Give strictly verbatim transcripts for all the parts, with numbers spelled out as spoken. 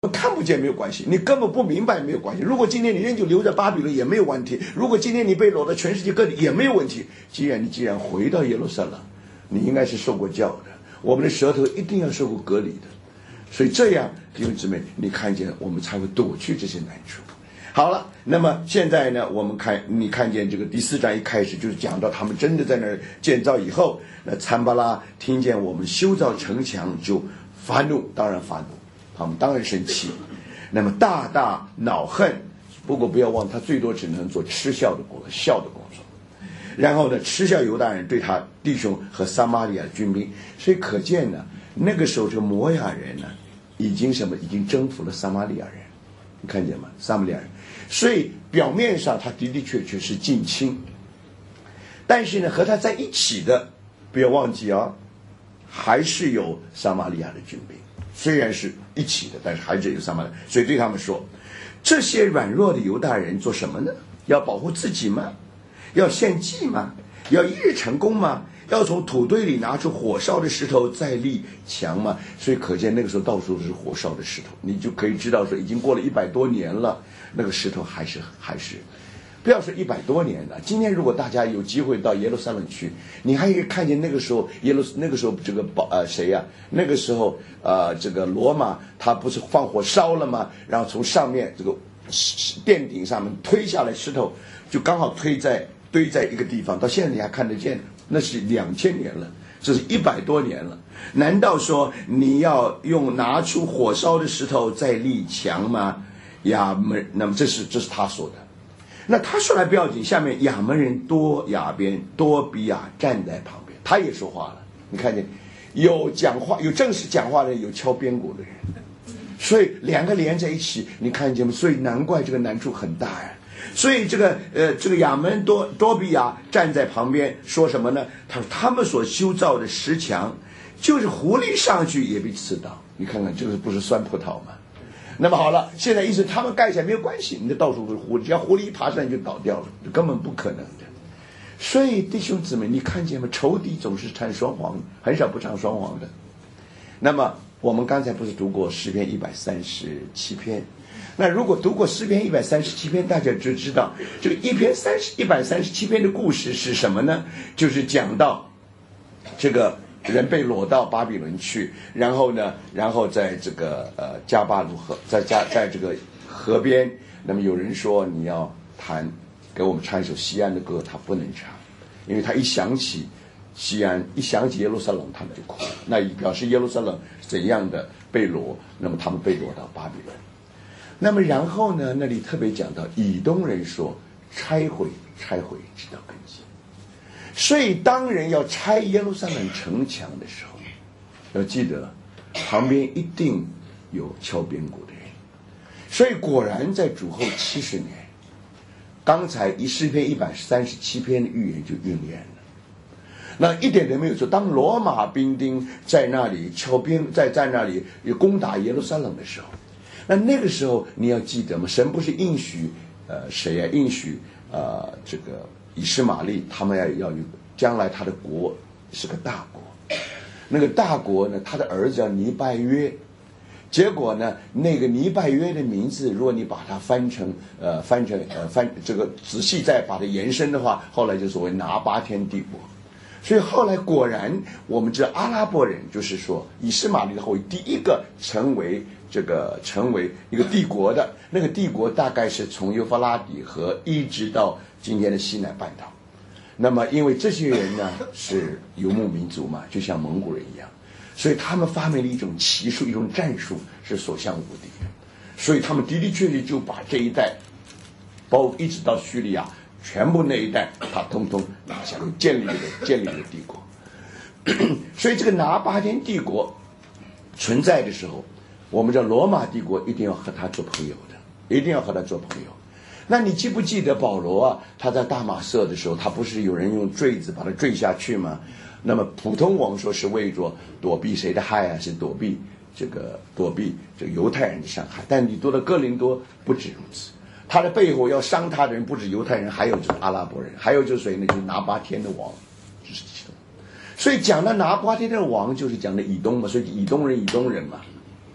看不见没有关系，你根本不明白没有关系。如果今天你仍旧留在巴比伦也没有问题，如果今天你被掳到全世界各地也没有问题。既然你既然回到耶路撒冷，你应该是受过教的，我们的舌头一定要受过隔离的。所以这样弟兄姊妹，你看见我们才会躲去这些难处。好了，那么现在呢，我们看你看见这个第四章一开始就是讲到他们真的在那儿建造以后，那参巴拉听见我们修造城墙就发怒，当然发怒，他们当然生气，那么大大恼恨。不过不要忘，他最多只能做嗤笑的工笑的工作。然后呢，嗤笑犹大人对他弟兄和撒玛利亚的军兵。所以可见呢，那个时候这个摩亚人呢，已经什么已经征服了撒玛利亚人，你看见吗？撒玛利亚人。所以表面上他的的确确是近亲，但是呢，和他在一起的不要忘记啊，还是有撒玛利亚的军兵。虽然是一起的，但是还是有撒玛利亚。所以对他们说，这些软弱的犹大人做什么呢？要保护自己吗？要献祭吗？要一日成功吗？要从土堆里拿出火烧的石头再立墙吗？所以可见那个时候到处都是火烧的石头，你就可以知道说已经过了一百多年了，那个石头还是还是，不要说一百多年了。今天如果大家有机会到耶路撒冷去，你还可以看见那个时候耶路那个时候这个呃谁呀、啊？那个时候呃这个罗马他不是放火烧了吗？然后从上面这个殿顶上面推下来石头，就刚好推在堆在一个地方，到现在你还看得见。那是两千年了，这是一百多年了。难道说你要用拿出火烧的石头再立墙吗？亚门，那么这是这是他说的。那他说来不要紧，下面亚门人多亚边多比亚站在旁边，他也说话了。你看见有讲话有正式讲话的人，有敲边鼓的人，所以两个连在一起，你看见吗？所以难怪这个难处很大呀。所以这个呃，这个亚门多多比亚站在旁边说什么呢？他说他们所修造的石墙，就是狐狸上去也被刺到。你看看这个不是酸葡萄吗？那么好了，现在意思他们盖起来没有关系，你的到处都是狐狸，只要狐狸一爬上就倒掉了，根本不可能的。所以弟兄姊妹，你看见吗？仇敌总是唱双簧，很少不唱双簧的。那么我们刚才不是读过诗篇一百三十七篇？那如果读过诗篇一百三十七篇，大家就知道这个一篇三十一百三十七篇的故事是什么呢？就是讲到这个人被掳到巴比伦去，然后呢，然后在这个呃加巴鲁河，在加在这个河边，那么有人说你要弹给我们唱一首西安的歌，他不能唱，因为他一想起西安，一想起耶路撒冷，他们就哭了。那表示耶路撒冷怎样的被掳，那么他们被掳到巴比伦。那么然后呢，那里特别讲到以东人说拆毁拆毁直到根基。所以当人要拆耶路撒冷城墙的时候，要记得旁边一定有敲边鼓的人。所以果然在主后七十年，刚才一诗篇一百三十七篇的预言就应验了。那一点都没有错。当罗马兵丁在那里敲边，在在那里攻打耶路撒冷的时候，那那个时候你要记得吗？神不是应许呃谁呀、啊？应许呃这个以实玛利他们要要有将来他的国是个大国。那个大国呢，他的儿子叫尼拜约。结果呢，那个尼拜约的名字，如果你把它翻成呃翻成呃翻这个仔细再把它延伸的话，后来就所谓拿巴天帝国。所以后来果然我们知道阿拉伯人就是说以实玛利的后裔第一个成为这个成为一个帝国的，那个帝国大概是从幼发拉底河一直到今天的西南半岛。那么因为这些人呢是游牧民族嘛，就像蒙古人一样，所以他们发明了一种骑术，一种战术是所向无敌的。所以他们的的确确就把这一带包括一直到叙利亚全部那一带他通通拿下来，建立了建立了帝国。所以这个拿巴天帝国存在的时候，我们知道罗马帝国一定要和他做朋友的，一定要和他做朋友。那你记不记得保罗啊，他在大马色的时候，他不是有人用坠子把他坠下去吗？那么普通我们说是为着躲避谁的害啊？是躲避这个躲避这个犹太人的伤害。但你读了哥林多不止如此，他的背后要伤他的人不止犹太人，还有就是阿拉伯人，还有就是谁呢？就是拿巴天的王，就是其中。所以讲的拿巴天的王就是讲的以东嘛，所以以东人以东人嘛，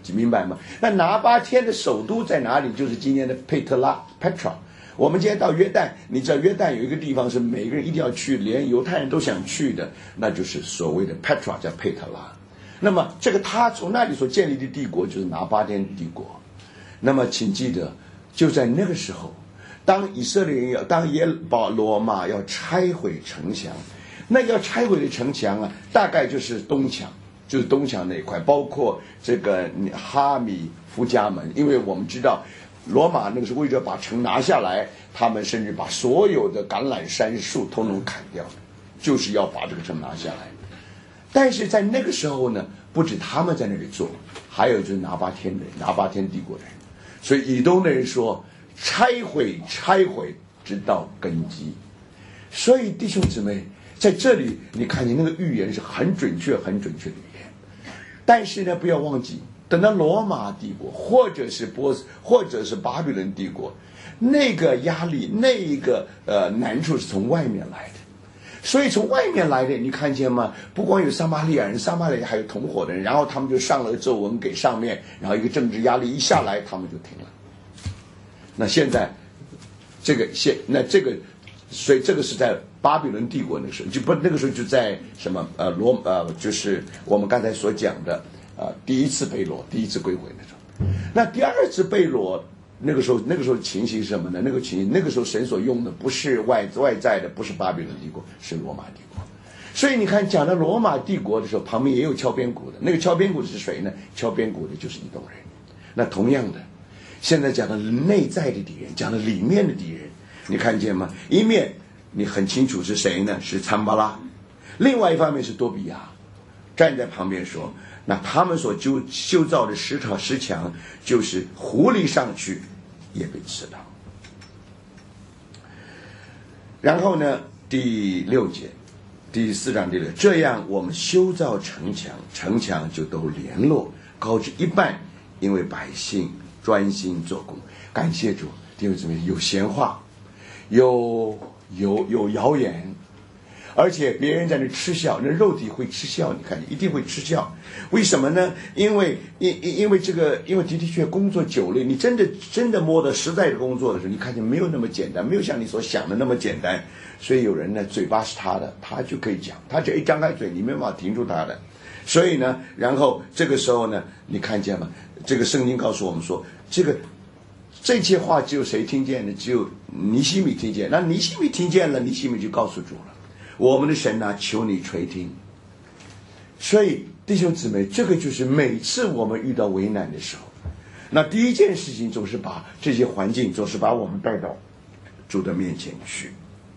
明白吗？那拿巴天的首都在哪里？就是今天的佩特拉 Petra。我们今天到约旦，你知道约旦有一个地方是每个人一定要去，连犹太人都想去的，那就是所谓的 Petra， 叫佩特拉。那么这个他从那里所建立的帝国就是拿巴天帝国。那么请记得，就在那个时候，当以色列人要当耶把罗马要拆毁城墙，那要拆毁的城墙啊，大概就是东墙，就是东墙那一块，包括这个哈米夫家门，因为我们知道罗马那个时候为了把城拿下来，他们甚至把所有的橄榄山树通通砍掉，就是要把这个城拿下来。但是在那个时候呢，不止他们在那里做，还有就是拿巴天人，拿巴天帝国人。所以以东的人说，拆毁拆毁直到根基。所以弟兄姊妹，在这里你看见那个预言是很准确很准确的预言。但是呢，不要忘记，等到罗马帝国或者是波斯或者是巴比伦帝国，那个压力那一个呃难处是从外面来的。所以从外面来的，你看见吗？不光有撒玛利亚人，撒玛利亚还有同伙的人，然后他们就上了咒文给上面，然后一个政治压力一下来，他们就停了。那现在这个现那这个，所以这个是在巴比伦帝国那个时候，就不那个时候就在什么呃罗呃，就是我们刚才所讲的啊、呃，第一次被掳，第一次归回那种。那第二次被掳。那个时候，那个时候情形是什么呢？那个情形，那个时候神所用的不是外外在的，不是巴比伦帝国，是罗马帝国。所以你看，讲到罗马帝国的时候，旁边也有敲边鼓的。那个敲边鼓的是谁呢？敲边鼓的就是以东人。那同样的，现在讲的内在的敌人，讲的里面的敌人，你看见吗？一面你很清楚是谁呢？是参巴拉。另外一方面是多比亚，站在旁边说。那他们所修修造的石头石墙，就是狐狸上去也被吃到。然后呢，第六节，第四章第六，这样我们修造城墙，城墙就都联络，高至一半，因为百姓专心做工。感谢主，弟兄姊妹，有闲话，有有有谣言。而且别人在那嗤笑，那肉体会嗤笑，你看，一定会嗤笑。为什么呢？因为因因为这个，因为的的确工作久了，你真的真的摸到实在的工作的时候，你看见没有那么简单，没有像你所想的那么简单。所以有人呢，嘴巴是他的，他就可以讲，他只一张开嘴，你没办法停住他的。所以呢，然后这个时候呢，你看见吗？这个圣经告诉我们说，这个这些话只有谁听见呢？只有尼希米听见。那尼希米听见了，尼希米就告诉主了。我们的神啊，求你垂听。所以弟兄姊妹，这个就是每次我们遇到为难的时候，那第一件事情总是把这些环境总是把我们带到主的面前去，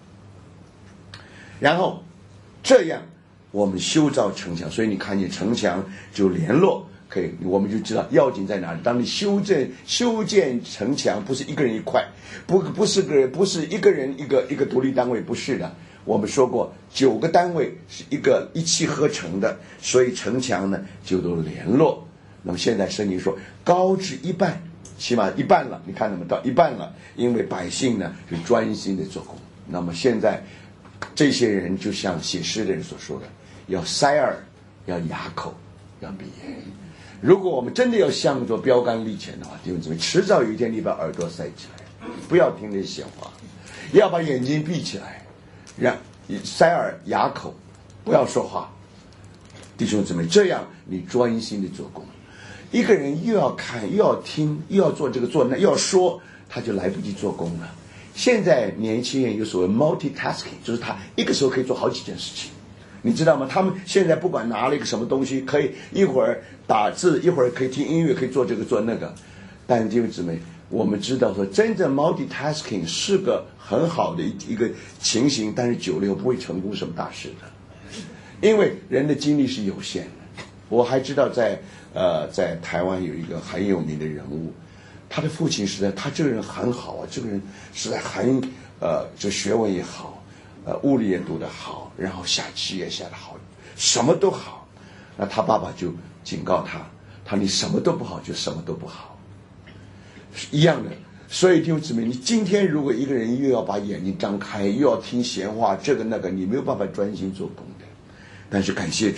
然后这样我们修造城墙。所以你看见城墙就联络，可以我们就知道要紧在哪里。当你修建修建城墙，不是一个人一块，不不是个人不是一个人一个一个独立单位，不是的。我们说过，九个单位是一个一气呵成的，所以城墙呢就都联络。那么现在圣经说高至一半，起码一半了，你看怎么到一半了？因为百姓呢是专心的做工。那么现在这些人就像写诗的人所说的，要塞耳，要哑口，要闭眼。如果我们真的要向着标杆立前的话，弟兄姊妹，迟早有一天你把耳朵塞起来，不要听那些闲话，要把眼睛闭起来，让塞耳哑口，不要说话。弟兄姊妹，这样你专心的做工。一个人又要看又要听又要做这个做那又要说，他就来不及做工了。现在年轻人有所谓 multitasking， 就是他一个时候可以做好几件事情，你知道吗？他们现在不管拿了一个什么东西，可以一会儿打字，一会儿可以听音乐，可以做这个做那个。但弟兄姊妹，我们知道说真正 multitasking 是个很好的一个情形，但是久了以后不会成功什么大事的，因为人的精力是有限的。我还知道在呃在台湾有一个很有名的人物，他的父亲实在他这个人很好啊，这个人实在很呃这学问也好，呃物理也读得好，然后下棋也下得好，什么都好。那他爸爸就警告他，他你什么都不好就什么都不好，一样的。所以弟兄姊妹，你今天如果一个人又要把眼睛张开，又要听闲话，这个那个，你没有办法专心做工的。但是感谢主，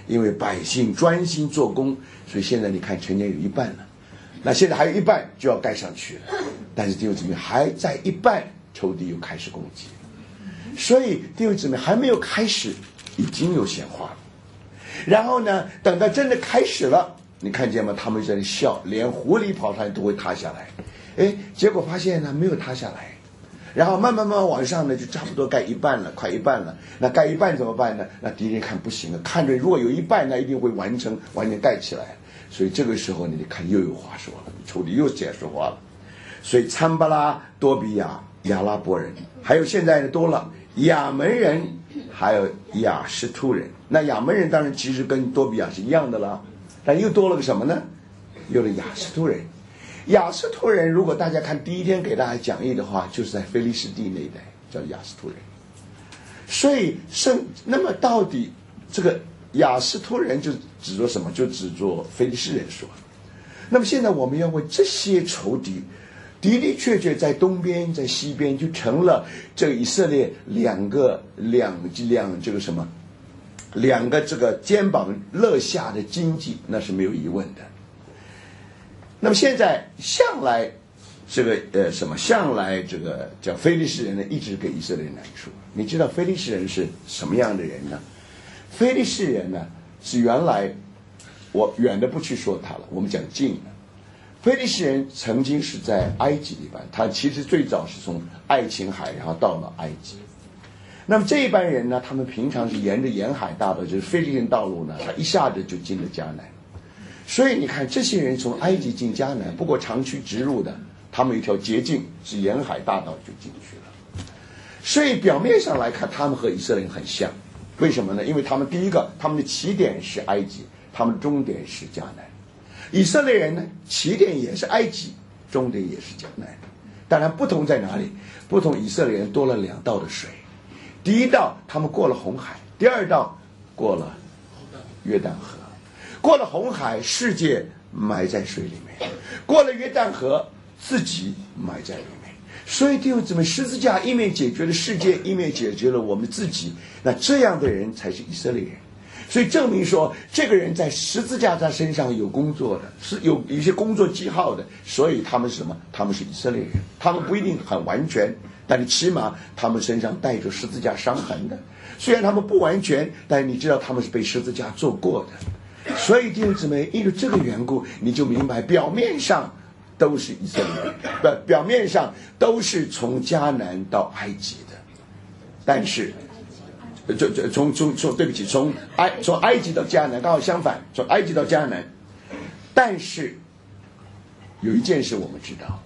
因为百姓专心做工，所以现在你看城墙有一半了，那现在还有一半就要盖上去了，但是弟兄姊妹还在一半，仇敌又开始攻击，所以弟兄姊妹还没有开始，已经有显化了。然后呢，等到真的开始了，你看见吗？他们在那笑，连狐狸跑上来都会塌下来。哎，结果发现呢没有塌下来，然后慢慢慢慢往上呢，就差不多盖一半了，快一半了。那盖一半怎么办呢？那敌人看不行了，看着如果有一半，那一定会完成完全盖起来。所以这个时候你看又有话说了，仇敌又解释话了。所以参巴拉、多比亚、亚拉伯人，还有现在呢多了亚门人，还有亚实突人。那亚门人当然其实跟多比亚是一样的啦，但又多了个什么呢？有了亚实突人。亚实突人，如果大家看第一天给大家讲义的话，就是在非利士地那一带叫亚实突人。所以圣那么到底这个亚实突人就指着什么？就指着非利士人说。那么现在我们要为这些仇敌的的确确在东边在西边就成了这个以色列两个两两这个什么两个这个肩膀勒下的经济，那是没有疑问的。那么现在向来这个呃什么向来这个叫非利士人呢，一直给以色列难处。你知道非利士人是什么样的人呢？非利士人呢是原来我远的不去说他了，我们讲近的。非利士人曾经是在埃及里边，他其实最早是从爱琴海然后到了埃及。那么这一班人呢，他们平常是沿着沿海大道，就是非利士道路呢，他一下子就进了迦南。所以你看这些人从埃及进迦南，不过长驱直入的，他们有一条捷径是沿海大道就进去了。所以表面上来看，他们和以色列人很像。为什么呢？因为他们第一个，他们的起点是埃及，他们的终点是迦南。以色列人呢，起点也是埃及，终点也是迦南。当然不同在哪里？不同，以色列人多了两道的水。第一道他们过了红海，第二道过了约旦河。过了红海，世界埋在水里面；过了约旦河，自己埋在里面。所以弟兄姊妹，十字架一面解决了世界，一面解决了我们自己。那这样的人才是以色列人。所以证明说，这个人在十字架他身上有工作的，是有一些工作记号的。所以他们是什么？他们是以色列人。他们不一定很完全，但是起码他们身上带着十字架伤痕的。虽然他们不完全，但是你知道他们是被十字架做过的。所以弟兄姊妹，因为这个缘故，你就明白，表面上都是以色列人，表表面上都是从迦南到埃及的，但是，就就从从从对不起，从埃从埃及到迦南，刚好相反，从埃及到迦南。但是有一件事我们知道，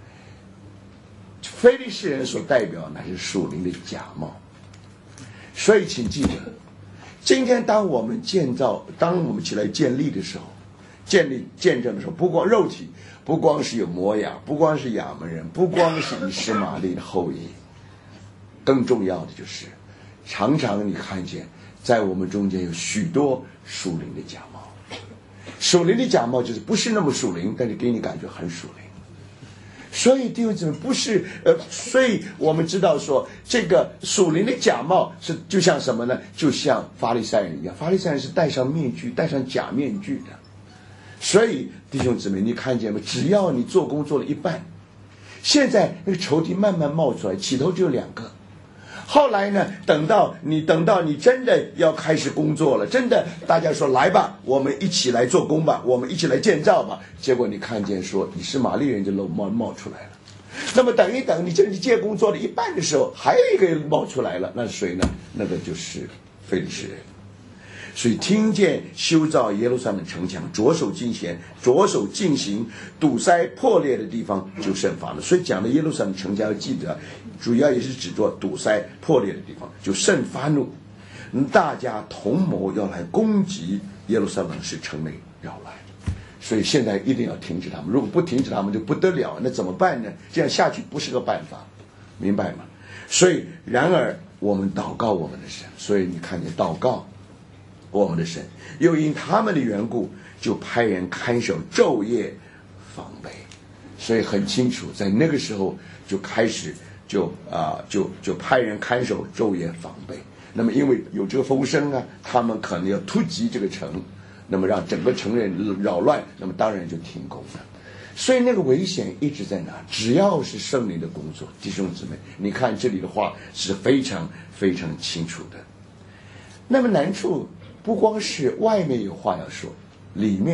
非利士人所代表乃是属灵的假冒，所以请记得。今天当我们建造当我们起来建立的时候，建立见证的时候，不光肉体，不光是有摩亚，不光是亚门人，不光是以实玛利的后裔，更重要的就是常常你看见在我们中间有许多属灵的假冒。属灵的假冒就是不是那么属灵，但是给你感觉很属灵。所以弟兄姊妹，不是呃，所以我们知道说，这个属灵的假冒是就像什么呢？就像法利赛人一样，法利赛人是戴上面具，戴上假面具的。所以弟兄姊妹，你看见吗？只要你做工做了一半，现在那个仇敌慢慢冒出来，起头只有两个。后来呢，等到你等到你真的要开始工作了，真的大家说来吧，我们一起来做工吧，我们一起来建造吧。结果你看见说以实玛利人就冒冒出来了。那么等一等，你这你建工做了一半的时候，还有一个人冒出来了，那是谁呢？那个就是非利士人。所以听见修造耶路撒冷城墙，着手进行着手进行堵塞破裂的地方就甚发了。所以讲的耶路撒冷城墙要记得，主要也是指着堵塞破裂的地方就甚发怒，大家同谋要来攻击耶路撒冷是城内要来。所以现在一定要停止他们，如果不停止他们就不得了，那怎么办呢？这样下去不是个办法，明白吗？所以然而我们祷告我们的神，所以你看见祷告我们的神，又因他们的缘故，就派人看守，昼夜防备。所以很清楚，在那个时候就开始就啊、呃、就就派人看守，昼夜防备。 那么因为有这个风声啊，他们可能要突击这个城，那么让整个城人扰乱，那么当然就停工了。所以那个危险一直在哪？只要是圣灵的工作，弟兄姊妹，你看这里的话是非常非常清楚的。那么难处不光是外面有话要说，里面